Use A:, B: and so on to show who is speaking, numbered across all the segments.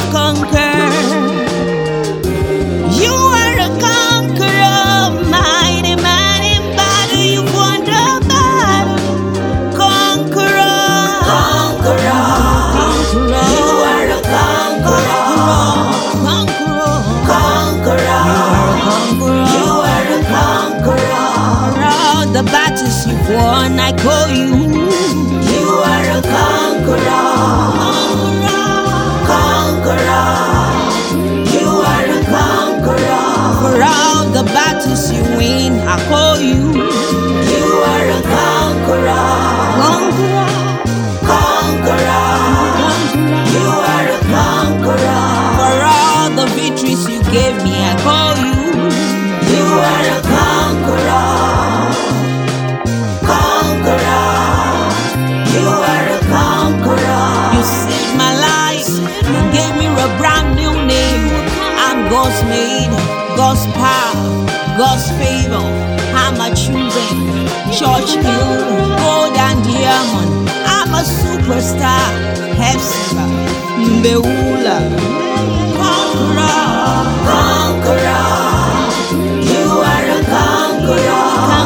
A: conquer. You are a conqueror, mighty man in battle. You've won the battle. Conqueror, conqueror, conqueror. You are a conqueror, conqueror, conqueror, conqueror. You are a conqueror. For all the battles you've won, I call you. You are a conqueror, conqueror. You are a conqueror. For all the battles you win, I call you. You are a conqueror, conqueror, conqueror. You are a conqueror. For all the victories you gave me, I call you. You are a conqueror, conqueror. You are a conqueror. You saved my life. You gave me a brand new name. I'm God's made, God's power, God's favor. I'm a chosen, church built, gold and diamond. I'm a superstar, Hepzibah, Mbeula, conqueror, conqueror. You are a conqueror,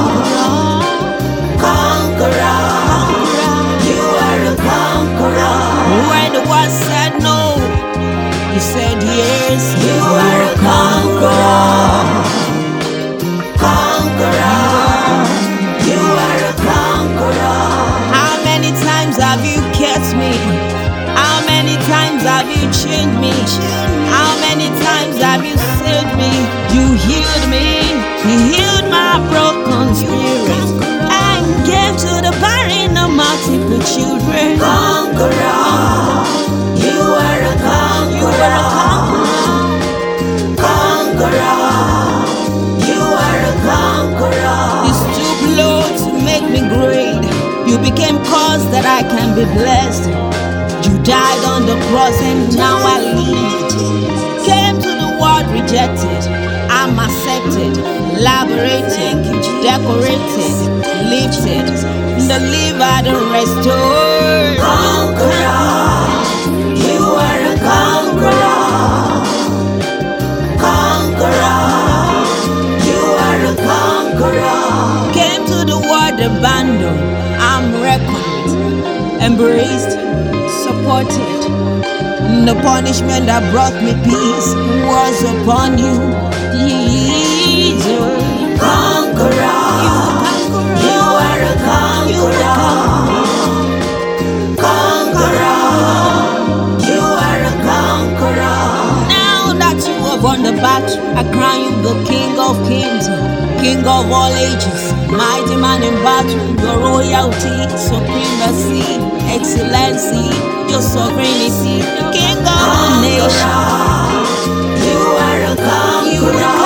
A: conqueror, conqueror. You are a conqueror. When the world said no, you said yes. You are a conqueror, conqueror. You are a conqueror. How many times have you kept me? How many times have you changed me? How many times have you saved me? You healed me. You healed my broken spirit and gave to the barren of multiple children. Conqueror, you are a conqueror. You are a conqueror, conqueror. You are a conqueror. You stooped low to make me great. You became cause that I can be blessed. You died on the cross and now I live. Came to the world rejected. I'm accepted, liberated, decorated, lifted, delivered and restored. Conqueror, you are a conqueror, conqueror. You are a conqueror. Came to the world abandoned. I'm reckoned, embraced, supported. The punishment that brought me peace was upon you. Jesus. Conqueror, you are a conqueror, conqueror. You are a conqueror. Now that you have won the battle, I crown you the King of Kings, King of all ages, mighty man in battle. Your royalty, supremacy, excellency, your sovereignty, King of all nations. You are a conqueror.